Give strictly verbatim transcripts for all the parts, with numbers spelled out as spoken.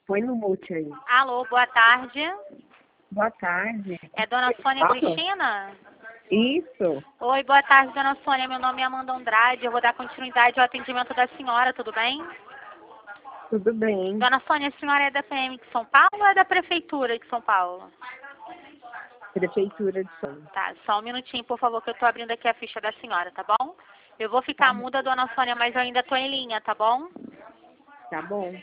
Põe no mute aí. Alô, boa tarde. Boa tarde. É Dona Sônia Fala. Cristina? Isso. Oi, boa tarde, Dona Sônia. Meu nome é Amanda Andrade. Eu vou dar continuidade ao atendimento da senhora, tudo bem? Tudo bem. Dona Sônia, a senhora é da P M de São Paulo ou é da Prefeitura de São Paulo? Prefeitura de São. Tá, só um minutinho, por favor, que eu tô abrindo aqui a ficha da senhora, tá bom? Eu vou ficar Tá, muda, Dona Sônia, mas eu ainda tô em linha, tá bom? tá bom.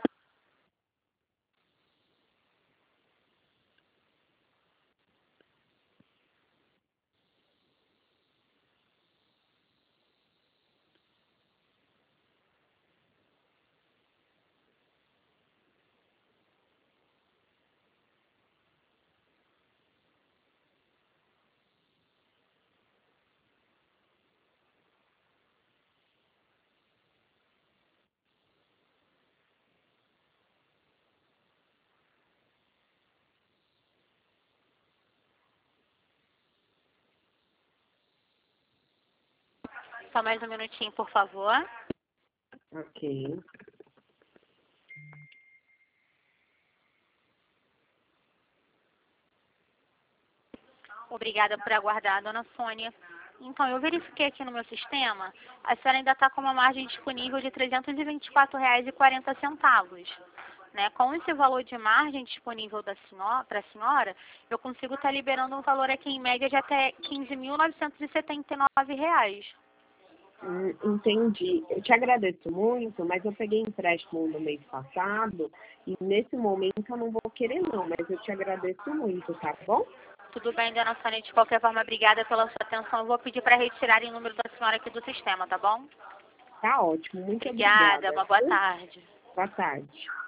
Só mais um minutinho, por favor. Ok. Obrigada por aguardar, Dona Sônia. Então, eu verifiquei aqui no meu sistema, a senhora ainda está com uma margem disponível de trezentos e vinte e quatro reais e quarenta centavos. Né? Com esse valor de margem disponível para a senhora, eu consigo estar liberando um valor aqui em média de até quinze mil novecentos e setenta e nove reais. Hum, entendi. Eu te agradeço muito, mas eu peguei empréstimo no mês passado e nesse momento eu não vou querer não, mas eu te agradeço muito, tá bom? Tudo bem, Dona Sônia. De qualquer forma, obrigada pela sua atenção. Eu vou pedir para retirarem o número da senhora aqui do sistema, tá bom? Tá ótimo. Muito Obrigada. obrigada. Uma boa tarde. Boa tarde.